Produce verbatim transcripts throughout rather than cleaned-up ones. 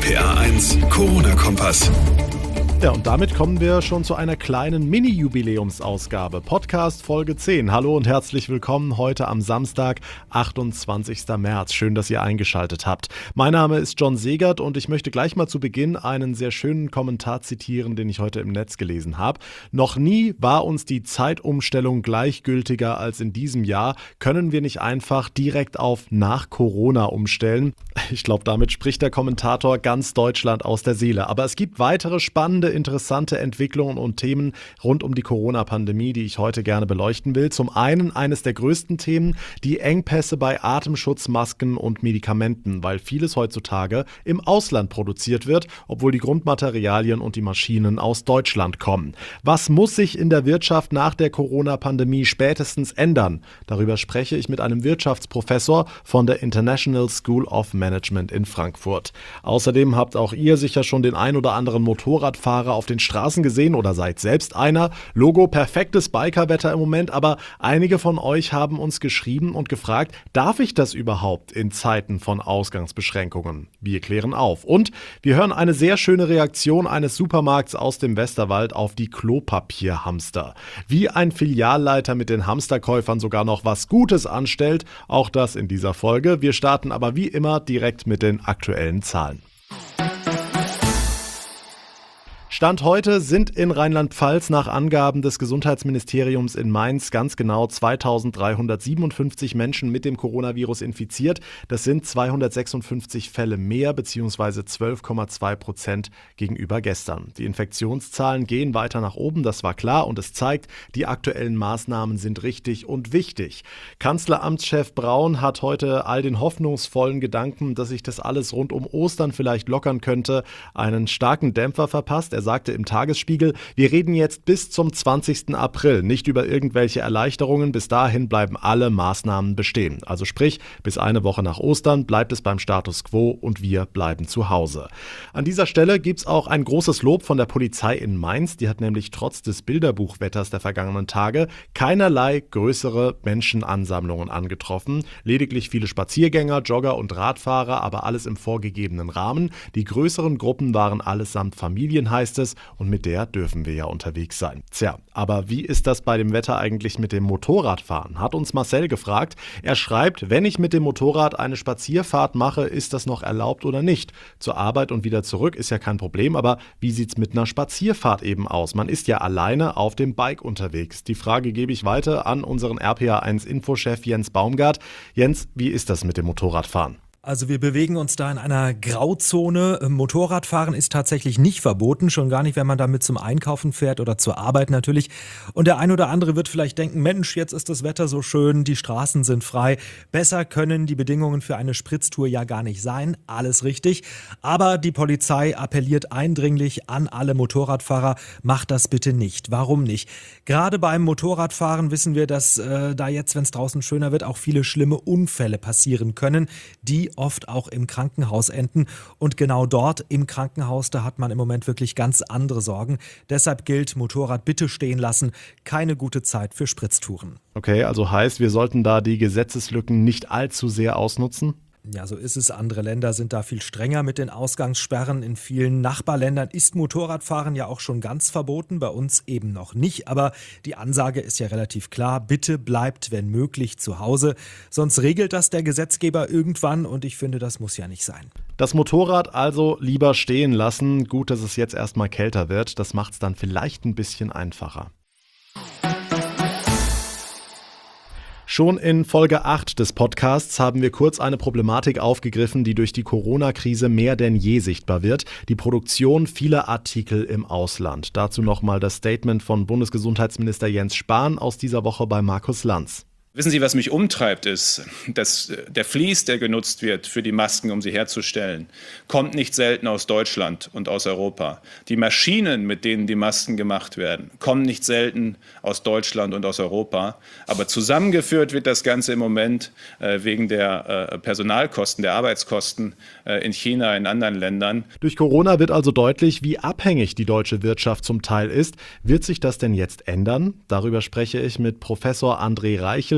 P R eins Corona-Kompass. Ja, und damit kommen wir schon zu einer kleinen Mini-Jubiläumsausgabe. Podcast Folge zehn. Hallo und herzlich willkommen heute am Samstag, achtundzwanzigster März. Schön, dass ihr eingeschaltet habt. Mein Name ist John Segert und ich möchte gleich mal zu Beginn einen sehr schönen Kommentar zitieren, den ich heute im Netz gelesen habe. Noch nie war uns die Zeitumstellung gleichgültiger als in diesem Jahr. Können wir nicht einfach direkt auf nach Corona umstellen? Ich glaube, damit spricht der Kommentator ganz Deutschland aus der Seele. Aber es gibt weitere spannende, interessante Entwicklungen und Themen rund um die Corona-Pandemie, die ich heute gerne beleuchten will. Zum einen eines der größten Themen, die Engpässe bei Atemschutzmasken und Medikamenten, weil vieles heutzutage im Ausland produziert wird, obwohl die Grundmaterialien und die Maschinen aus Deutschland kommen. Was muss sich in der Wirtschaft nach der Corona-Pandemie spätestens ändern? Darüber spreche ich mit einem Wirtschaftsprofessor von der International School of Management in Frankfurt. Außerdem habt auch ihr sicher schon den ein oder anderen Motorradfahrer auf den Straßen gesehen oder seid selbst einer. Logo perfektes Bikerwetter im Moment, aber einige von euch haben uns geschrieben und gefragt, darf ich das überhaupt in Zeiten von Ausgangsbeschränkungen? Wir klären auf. Und wir hören eine sehr schöne Reaktion eines Supermarkts aus dem Westerwald auf die Klopapierhamster. Wie ein Filialleiter mit den Hamsterkäufern sogar noch was Gutes anstellt, auch das in dieser Folge. Wir starten aber wie immer direkt mit den aktuellen Zahlen. Stand heute sind in Rheinland-Pfalz nach Angaben des Gesundheitsministeriums in Mainz ganz genau zweitausenddreihundertsiebenundfünfzig Menschen mit dem Coronavirus infiziert. Das sind zweihundertsechsundfünfzig Fälle mehr bzw. zwölf Komma zwei Prozent gegenüber gestern. Die Infektionszahlen gehen weiter nach oben, das war klar und es zeigt, die aktuellen Maßnahmen sind richtig und wichtig. Kanzleramtschef Braun hat heute all den hoffnungsvollen Gedanken, dass sich das alles rund um Ostern vielleicht lockern könnte, einen starken Dämpfer verpasst. Er sagte im Tagesspiegel, wir reden jetzt bis zum zwanzigsten April, nicht über irgendwelche Erleichterungen. Bis dahin bleiben alle Maßnahmen bestehen. Also sprich, bis eine Woche nach Ostern bleibt es beim Status quo und wir bleiben zu Hause. An dieser Stelle gibt es auch ein großes Lob von der Polizei in Mainz. Die hat nämlich trotz des Bilderbuchwetters der vergangenen Tage keinerlei größere Menschenansammlungen angetroffen. Lediglich viele Spaziergänger, Jogger und Radfahrer, aber alles im vorgegebenen Rahmen. Die größeren Gruppen waren allesamt Familien, heißt es, und mit der dürfen wir ja unterwegs sein. Tja, aber wie ist das bei dem Wetter eigentlich mit dem Motorradfahren? Hat uns Marcel gefragt. Er schreibt, wenn ich mit dem Motorrad eine Spazierfahrt mache, ist das noch erlaubt oder nicht? Zur Arbeit und wieder zurück ist ja kein Problem, aber wie sieht's mit einer Spazierfahrt eben aus? Man ist ja alleine auf dem Bike unterwegs. Die Frage gebe ich weiter an unseren R P A eins Infochef Jens Baumgart. Jens, wie ist das mit dem Motorradfahren? Also wir bewegen uns da in einer Grauzone. Motorradfahren ist tatsächlich nicht verboten, schon gar nicht, wenn man damit zum Einkaufen fährt oder zur Arbeit natürlich. Und der ein oder andere wird vielleicht denken, Mensch, jetzt ist das Wetter so schön, die Straßen sind frei. Besser können die Bedingungen für eine Spritztour ja gar nicht sein. Alles richtig. Aber die Polizei appelliert eindringlich an alle Motorradfahrer, macht das bitte nicht. Warum nicht? Gerade beim Motorradfahren wissen wir, dass äh, da jetzt, wenn es draußen schöner wird, auch viele schlimme Unfälle passieren können, die oft auch im Krankenhaus enden. Und genau dort im Krankenhaus, da hat man im Moment wirklich ganz andere Sorgen. Deshalb gilt, Motorrad bitte stehen lassen. Keine gute Zeit für Spritztouren. Okay, also heißt, wir sollten da die Gesetzeslücken nicht allzu sehr ausnutzen? Ja, so ist es. Andere Länder sind da viel strenger mit den Ausgangssperren. In vielen Nachbarländern ist Motorradfahren ja auch schon ganz verboten, bei uns eben noch nicht. Aber die Ansage ist ja relativ klar, bitte bleibt, wenn möglich, zu Hause. Sonst regelt das der Gesetzgeber irgendwann und ich finde, das muss ja nicht sein. Das Motorrad also lieber stehen lassen. Gut, dass es jetzt erstmal kälter wird. Das macht es dann vielleicht ein bisschen einfacher. Schon in Folge acht des Podcasts haben wir kurz eine Problematik aufgegriffen, die durch die Corona-Krise mehr denn je sichtbar wird. Die Produktion vieler Artikel im Ausland. Dazu nochmal das Statement von Bundesgesundheitsminister Jens Spahn aus dieser Woche bei Markus Lanz. Wissen Sie, was mich umtreibt, ist, dass der Vlies, der genutzt wird für die Masken, um sie herzustellen, kommt nicht selten aus Deutschland und aus Europa. Die Maschinen, mit denen die Masken gemacht werden, kommen nicht selten aus Deutschland und aus Europa. Aber zusammengeführt wird das Ganze im Moment äh, wegen der äh, Personalkosten, der Arbeitskosten äh, in China, in anderen Ländern. Durch Corona wird also deutlich, wie abhängig die deutsche Wirtschaft zum Teil ist. Wird sich das denn jetzt ändern? Darüber spreche ich mit Professor André Reichel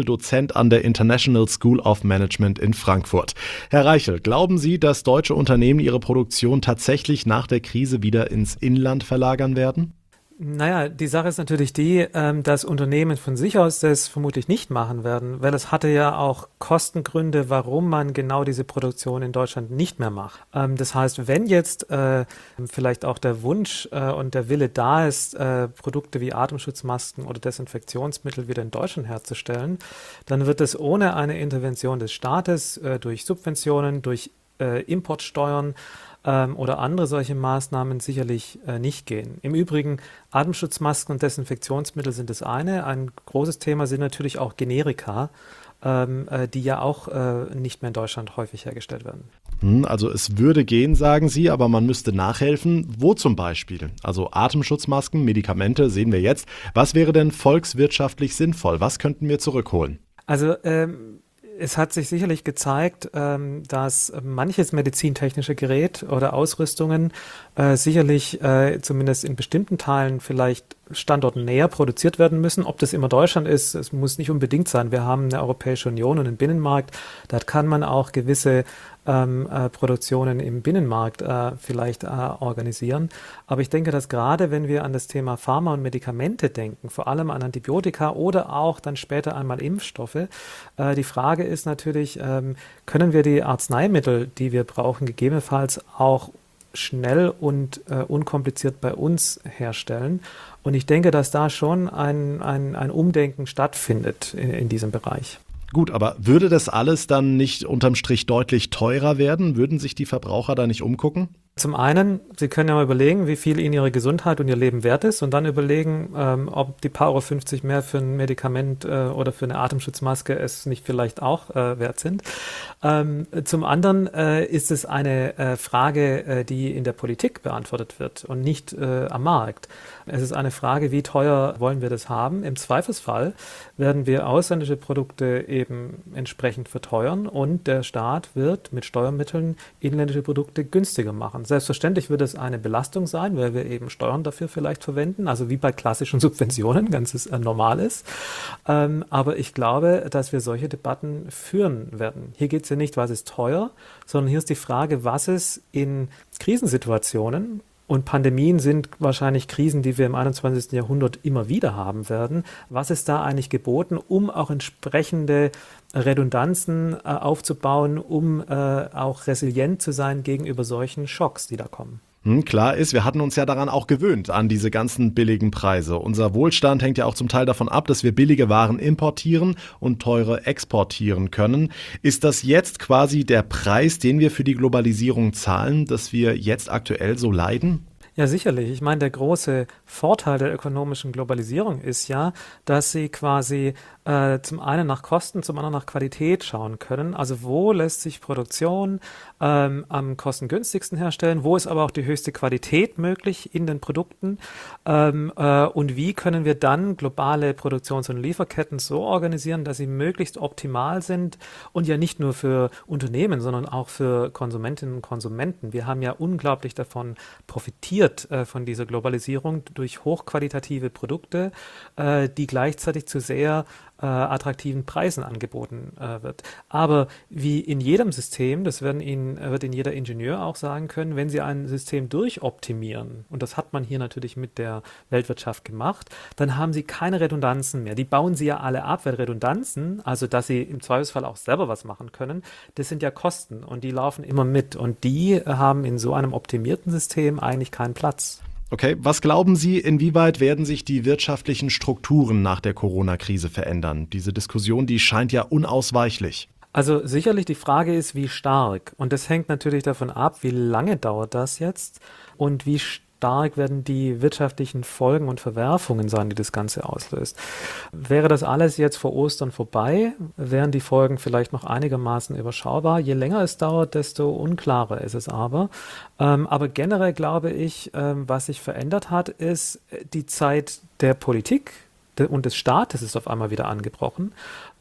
Reichel, Dozent an der International School of Management in Frankfurt. Herr Reichel, glauben Sie, dass deutsche Unternehmen ihre Produktion tatsächlich nach der Krise wieder ins Inland verlagern werden? Naja, die Sache ist natürlich die, ähm, dass Unternehmen von sich aus das vermutlich nicht machen werden, weil es hatte ja auch Kostengründe, warum man genau diese Produktion in Deutschland nicht mehr macht. Ähm, das heißt, wenn jetzt äh, vielleicht auch der Wunsch äh, und der Wille da ist, äh, Produkte wie Atemschutzmasken oder Desinfektionsmittel wieder in Deutschland herzustellen, dann wird es ohne eine Intervention des Staates äh, durch Subventionen, durch äh, Importsteuern ähm, oder andere solche Maßnahmen sicherlich äh, nicht gehen. Im Übrigen, Atemschutzmasken und Desinfektionsmittel sind das eine. Ein großes Thema sind natürlich auch Generika, ähm, äh, die ja auch äh, nicht mehr in Deutschland häufig hergestellt werden. Also es würde gehen, sagen Sie, aber man müsste nachhelfen. Wo zum Beispiel? Also Atemschutzmasken, Medikamente sehen wir jetzt. Was wäre denn volkswirtschaftlich sinnvoll? Was könnten wir zurückholen? Also ähm, es hat sich sicherlich gezeigt, ähm, dass manches medizintechnische Gerät oder Ausrüstungen äh, sicherlich äh, zumindest in bestimmten Teilen vielleicht Standorten näher produziert werden müssen. Ob das immer Deutschland ist, es muss nicht unbedingt sein. Wir haben eine Europäische Union und einen Binnenmarkt. Da kann man auch gewisse ähm, äh, Produktionen im Binnenmarkt äh, vielleicht äh, organisieren. Aber ich denke, dass gerade wenn wir an das Thema Pharma und Medikamente denken, vor allem an Antibiotika oder auch dann später einmal Impfstoffe, äh, die Frage ist natürlich, ähm, können wir die Arzneimittel, die wir brauchen, gegebenenfalls auch schnell und äh, unkompliziert bei uns herstellen. Und ich denke, dass da schon ein, ein, ein Umdenken stattfindet in, in diesem Bereich. Gut, aber würde das alles dann nicht unterm Strich deutlich teurer werden? Würden sich die Verbraucher da nicht umgucken? Zum einen, Sie können ja mal überlegen, wie viel Ihnen Ihre Gesundheit und Ihr Leben wert ist und dann überlegen, ähm, ob die paar Euro fünfzig mehr für ein Medikament äh, oder für eine Atemschutzmaske es nicht vielleicht auch äh, wert sind. Ähm, zum anderen äh, ist es eine äh, Frage, äh, die in der Politik beantwortet wird und nicht äh, am Markt. Es ist eine Frage, wie teuer wollen wir das haben? Im Zweifelsfall werden wir ausländische Produkte eben entsprechend verteuern und der Staat wird mit Steuermitteln inländische Produkte günstiger machen. Selbstverständlich wird es eine Belastung sein, weil wir eben Steuern dafür vielleicht verwenden, also wie bei klassischen Subventionen, ganz äh, normal ist. Ähm, aber ich glaube, dass wir solche Debatten führen werden. Hier geht es ja nicht, was ist teuer, sondern hier ist die Frage, was ist in Krisensituationen, und Pandemien sind wahrscheinlich Krisen, die wir im einundzwanzigsten Jahrhundert immer wieder haben werden. Was ist da eigentlich geboten, um auch entsprechende Redundanzen äh, aufzubauen, um äh, auch resilient zu sein gegenüber solchen Schocks, die da kommen? Hm, klar ist, wir hatten uns ja daran auch gewöhnt, an diese ganzen billigen Preise. Unser Wohlstand hängt ja auch zum Teil davon ab, dass wir billige Waren importieren und teure exportieren können. Ist das jetzt quasi der Preis, den wir für die Globalisierung zahlen, dass wir jetzt aktuell so leiden? Ja, sicherlich. Ich meine, der große Vorteil der ökonomischen Globalisierung ist ja, dass sie quasi äh, zum einen nach Kosten, zum anderen nach Qualität schauen können. Also wo lässt sich Produktion ähm, am kostengünstigsten herstellen, wo ist aber auch die höchste Qualität möglich in den Produkten ähm, äh, und wie können wir dann globale Produktions- und Lieferketten so organisieren, dass sie möglichst optimal sind und ja nicht nur für Unternehmen, sondern auch für Konsumentinnen und Konsumenten. Wir haben ja unglaublich davon profitiert, äh, von dieser Globalisierung durch hochqualitative Produkte, äh, die gleichzeitig zu sehr äh, attraktiven Preisen angeboten äh, wird. Aber wie in jedem System, das werden Ihnen, wird Ihnen jeder Ingenieur auch sagen können, wenn Sie ein System durchoptimieren, und das hat man hier natürlich mit der Weltwirtschaft gemacht, dann haben Sie keine Redundanzen mehr. Die bauen Sie ja alle ab, weil Redundanzen, also dass Sie im Zweifelsfall auch selber was machen können, das sind ja Kosten und die laufen immer mit und die haben in so einem optimierten System eigentlich keinen Platz. Okay, was glauben Sie, inwieweit werden sich die wirtschaftlichen Strukturen nach der Corona-Krise verändern? Diese Diskussion, die scheint ja unausweichlich. Also sicherlich die Frage ist, wie stark. Und das hängt natürlich davon ab, wie lange dauert das jetzt und wie stark werden die wirtschaftlichen Folgen und Verwerfungen sein, die das Ganze auslöst. Wäre das alles jetzt vor Ostern vorbei, wären die Folgen vielleicht noch einigermaßen überschaubar. Je länger es dauert, desto unklarer ist es aber. Ähm, aber generell glaube ich, ähm, was sich verändert hat, ist die Zeit der Politik und des Staates ist auf einmal wieder angebrochen.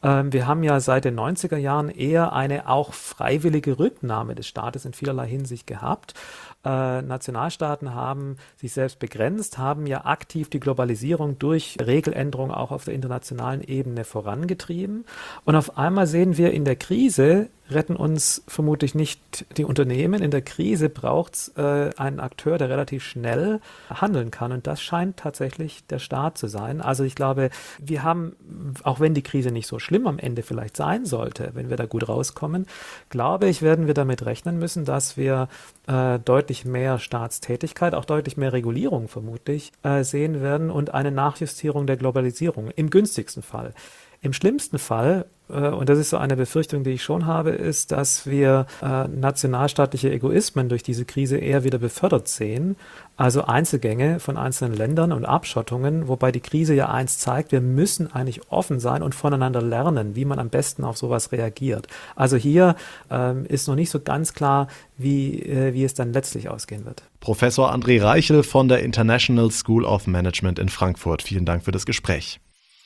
Ähm, wir haben ja seit den neunziger Jahren eher eine auch freiwillige Rücknahme des Staates in vielerlei Hinsicht gehabt. Äh, Nationalstaaten haben sich selbst begrenzt, haben ja aktiv die Globalisierung durch Regeländerungen auch auf der internationalen Ebene vorangetrieben. Und auf einmal sehen wir, in der Krise retten uns vermutlich nicht die Unternehmen. In der Krise braucht es äh, einen Akteur, der relativ schnell handeln kann. Und das scheint tatsächlich der Staat zu sein. Also ich glaube, wir haben, auch wenn die Krise nicht so schlimm am Ende vielleicht sein sollte, wenn wir da gut rauskommen, glaube ich, werden wir damit rechnen müssen, dass wir äh, deutlich mehr Staatstätigkeit, auch deutlich mehr Regulierung vermutlich äh, sehen werden und eine Nachjustierung der Globalisierung im günstigsten Fall. Im schlimmsten Fall, äh, und das ist so eine Befürchtung, die ich schon habe, ist, dass wir äh, nationalstaatliche Egoismen durch diese Krise eher wieder befördert sehen, also Einzelgänge von einzelnen Ländern und Abschottungen, wobei die Krise ja eins zeigt, wir müssen eigentlich offen sein und voneinander lernen, wie man am besten auf sowas reagiert. Also hier ähm, ist noch nicht so ganz klar, wie, äh, wie es dann letztlich ausgehen wird. Professor André Reichel von der International School of Management in Frankfurt. Vielen Dank für das Gespräch.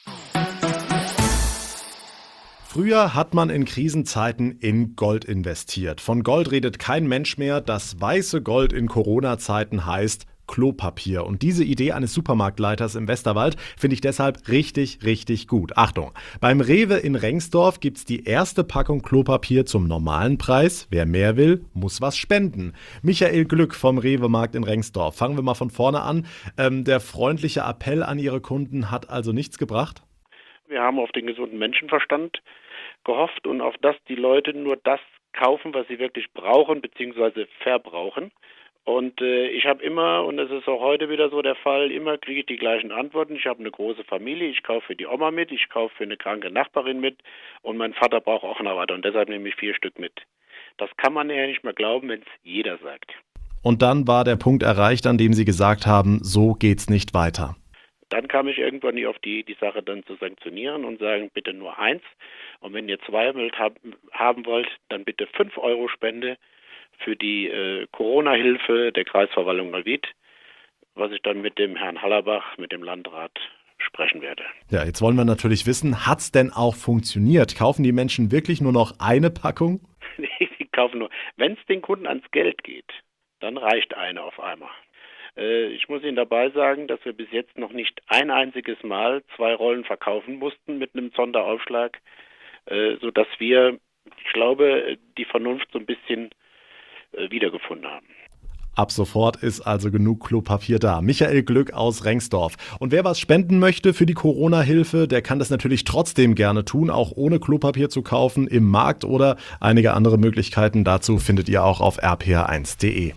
Früher hat man in Krisenzeiten in Gold investiert. Von Gold redet kein Mensch mehr. Das weiße Gold in Corona-Zeiten heißt Klopapier. Und diese Idee eines Supermarktleiters im Westerwald finde ich deshalb richtig, richtig gut. Achtung, beim Rewe in Rengsdorf gibt es die erste Packung Klopapier zum normalen Preis. Wer mehr will, muss was spenden. Michael Glück vom Rewe-Markt in Rengsdorf. Fangen wir mal von vorne an. Ähm, der freundliche Appell an Ihre Kunden hat also nichts gebracht? Wir haben auf den gesunden Menschenverstand gehofft und auf das die Leute nur das kaufen, was sie wirklich brauchen bzw. verbrauchen. Und äh, ich habe immer, und das ist auch heute wieder so der Fall, immer kriege ich die gleichen Antworten. Ich habe eine große Familie, ich kaufe für die Oma mit, ich kaufe für eine kranke Nachbarin mit und mein Vater braucht auch noch weiter und deshalb nehme ich vier Stück mit. Das kann man ja nicht mehr glauben, wenn es jeder sagt. Und dann war der Punkt erreicht, an dem Sie gesagt haben, so geht's nicht weiter. Dann kam ich irgendwann nicht auf die, die Sache dann zu sanktionieren und sagen, bitte nur eins. Und wenn ihr zwei haben wollt, dann bitte fünf Euro Spende für die äh, Corona-Hilfe der Kreisverwaltung Neuwied, was ich dann mit dem Herrn Hallerbach, mit dem Landrat, sprechen werde. Ja, jetzt wollen wir natürlich wissen, hat's denn auch funktioniert? Kaufen die Menschen wirklich nur noch eine Packung? Die kaufen nur. Wenn es den Kunden ans Geld geht, dann reicht eine auf einmal. Ich muss Ihnen dabei sagen, dass wir bis jetzt noch nicht ein einziges Mal zwei Rollen verkaufen mussten mit einem Sonderaufschlag, sodass wir, ich glaube, die Vernunft so ein bisschen wiedergefunden haben. Ab sofort ist also genug Klopapier da. Michael Glück aus Rengsdorf. Und wer was spenden möchte für die Corona-Hilfe, der kann das natürlich trotzdem gerne tun, auch ohne Klopapier zu kaufen im Markt oder einige andere Möglichkeiten dazu findet ihr auch auf r p r eins punkt d e.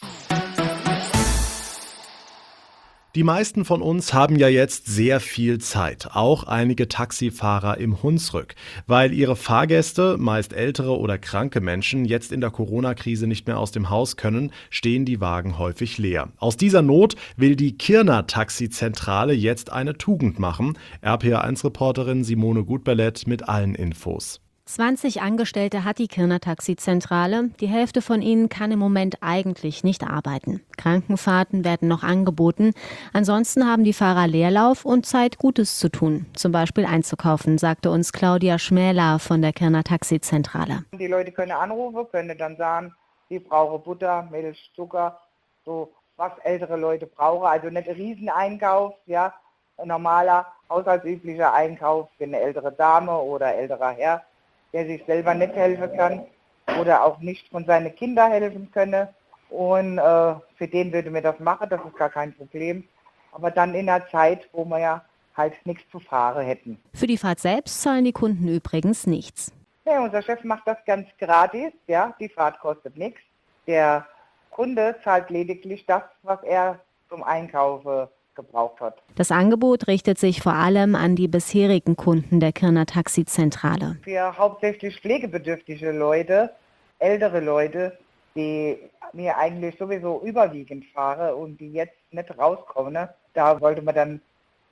Die meisten von uns haben ja jetzt sehr viel Zeit, auch einige Taxifahrer im Hunsrück. Weil ihre Fahrgäste, meist ältere oder kranke Menschen, jetzt in der Corona-Krise nicht mehr aus dem Haus können, stehen die Wagen häufig leer. Aus dieser Not will die Kirner Taxizentrale jetzt eine Tugend machen. R P R eins Reporterin Simone Gutballett mit allen Infos. zwanzig Angestellte hat die Kirner Taxizentrale. Die Hälfte von ihnen kann im Moment eigentlich nicht arbeiten. Krankenfahrten werden noch angeboten. Ansonsten haben die Fahrer Leerlauf und Zeit, Gutes zu tun. Zum Beispiel einzukaufen, sagte uns Claudia Schmäler von der Kirner Taxizentrale. Die Leute können anrufen, können dann sagen, sie brauchen Butter, Milch, Zucker, so was ältere Leute brauchen. Also nicht ein Rieseneinkauf, ja, ein normaler, haushaltsüblicher Einkauf für eine ältere Dame oder älterer Herr, der sich selber nicht helfen kann oder auch nicht von seinen Kindern helfen könne. Und äh, für den würde mir das machen, das ist gar kein Problem. Aber dann in einer Zeit, wo wir ja halt nichts zu fahren hätten. Für die Fahrt selbst zahlen die Kunden übrigens nichts. Ja, unser Chef macht das ganz gratis, ja, die Fahrt kostet nichts. Der Kunde zahlt lediglich das, was er zum Einkaufen gebraucht hat. Das Angebot richtet sich vor allem an die bisherigen Kunden der Kirner Taxizentrale. Für hauptsächlich pflegebedürftige Leute, ältere Leute, die mir eigentlich sowieso überwiegend fahren und die jetzt nicht rauskommen, da wollte man dann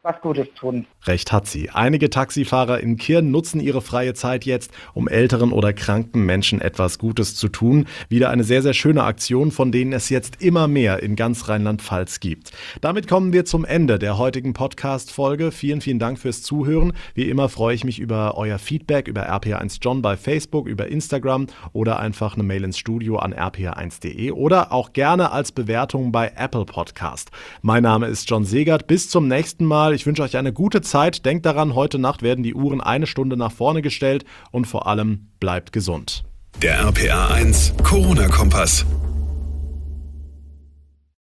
was Gutes tun. Recht hat sie. Einige Taxifahrer in Kirn nutzen ihre freie Zeit jetzt, um älteren oder kranken Menschen etwas Gutes zu tun. Wieder eine sehr, sehr schöne Aktion, von denen es jetzt immer mehr in ganz Rheinland-Pfalz gibt. Damit kommen wir zum Ende der heutigen Podcast-Folge. Vielen, vielen Dank fürs Zuhören. Wie immer freue ich mich über euer Feedback, über R P R eins John bei Facebook, über Instagram oder einfach eine Mail ins Studio an r p r eins punkt d e oder auch gerne als Bewertung bei Apple Podcast. Mein Name ist John Segert. Bis zum nächsten Mal. Ich wünsche euch eine gute Zeit. Denkt daran, heute Nacht werden die Uhren eine Stunde nach vorne gestellt und vor allem bleibt gesund. Der R P R eins Corona-Kompass.